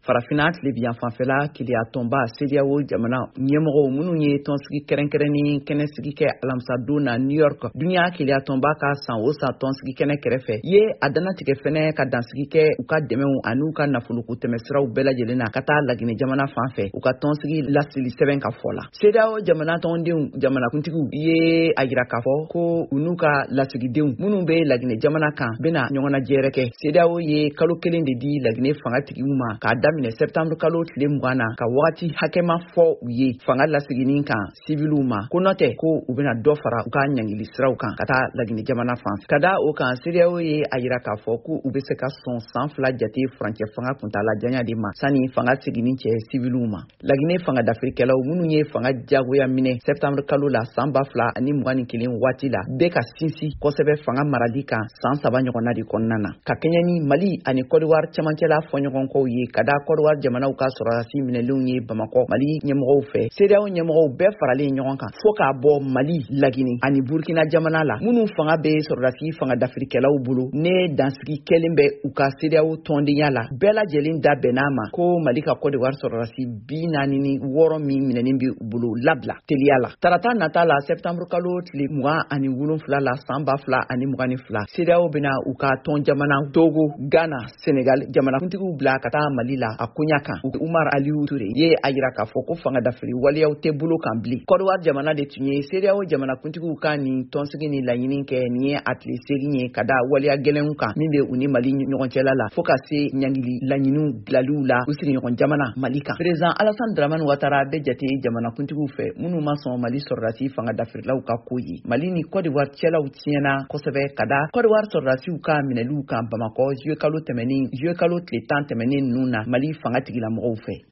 Farafina tile bi fanfɛla Keleya tɔnba CEDEAO jamana ɲɛmɔgɔw minnu ye tɔnsigi kɛrɛnkɛrɛnni kɛnɛsigi kɛ alamisa don na New York dunya Keleya tɔnba ka san o san tɔnsigi kɛnɛ kɛrɛfɛ ye a danatigɛ fɛnɛ ka dansigi kɛ u ka dɛmɛw ani u ka nafoloku tɛmɛsiraw bɛɛ lajɛlen na ka taa Laginɛ jamana fanfɛ u ka tɔnsigi lasili sɛbɛn ka fɔ la. CEDEAO jamana tɔndenw jamanakuntigiw ye a yira k'a fɔ ko u n'u ka lasigidenw minnu bɛ Laginɛ jamana kan bɛna ɲɔgɔnna jɛrɛ kɛ. CEDEAO ye kalo kelen de di Laginɛ fangatigiw ma k'a daminɛ septembre kalo tile 20 na ka wagati hakɛma fɔ u ye fanga lasiginin kan sibiliw ma ko nɔtɛ ko u bɛna dɔ fara u ka ɲangili siraw kan ka taa Laginɛ jamana fanfɛ. Ka da o kan CEDEAO ye a yira k'a fɔ ko u bɛ se ka sɔn san 2 jate furancɛ fanga kuntala janya de ma sani fanga siginin cɛ sibiliw ma. Laginɛ fanga dafirikɛlaw minnu ye fanga jagoya minɛ septembre kalo la san 2021 waati la bɛ ka sinsin kosɛbɛ fanga marali kan san 3 ɲɔgɔnna de kɔnɔna na ka kɛɲɛ ni Mali ani Côte d'Ivoire cɛmancɛla fɔɲɔgɔnkɔw ye ka da Côte d'Ivoire jamanaw ka sɔrɔdasi minɛlenw ye Bamakɔ Mali ɲɛmɔgɔw fɛ. CEDEAO ɲɛmɔgɔw bɛɛ faralen ɲɔgɔn kan fo k'a bɔ Mali, Laginɛ ani Burkina jamana la minnu fanga bɛ sɔrɔdasi fanga dafirikɛlaw bolo ne dansigi kɛlen bɛ u ka CEDEAO tɔndenya la bɛɛ lajɛlen da bɛn'a ma ko Mali ka Côte d'Ivoire sɔrɔdasi 46 min minɛnen bɛ u bolo labila teliya la. Tarata nata la septembre kalo tile 27 la san 2022 CEDEAO bɛna u ka tɔn jamana Togo, Ghana, Senegal jamanakuntigiw bila ka taa Mali la a koɲa kan. Umar Aliyu Ture ye a yira k'a fɔ ko fanga dafiri waleyaw tɛ bolo kan bilen. Côte d'Ivoire jamana de tun ye CEDEAO jamanakuntigiw ka nin tɔnsigi ni laɲini kɛ nin ye a tile seegin ye ka da waleya gɛlɛnw kan min bɛ u ni Mali ɲɔgɔn cɛla la fo ka se ɲangili laɲiniw bilaliw la u sigiɲɔgɔn jamana Mali kan. Président Alassane Dramane Ouattara bɛ jate jamanakuntigiw fɛ minnu ma sɔn Mali sɔrɔdasi fanga dafirilaw ka ko ye. Mali ni Côte d'Ivoire cɛlaw tiɲɛna kosɛbɛ ka da Côte d'Ivoire sɔrɔdasiw ka minɛliw kan Bamakɔ juillet kalo tile 10 tɛmɛnen ninnu na Mali fanga tigilamɔgɔw fɛ.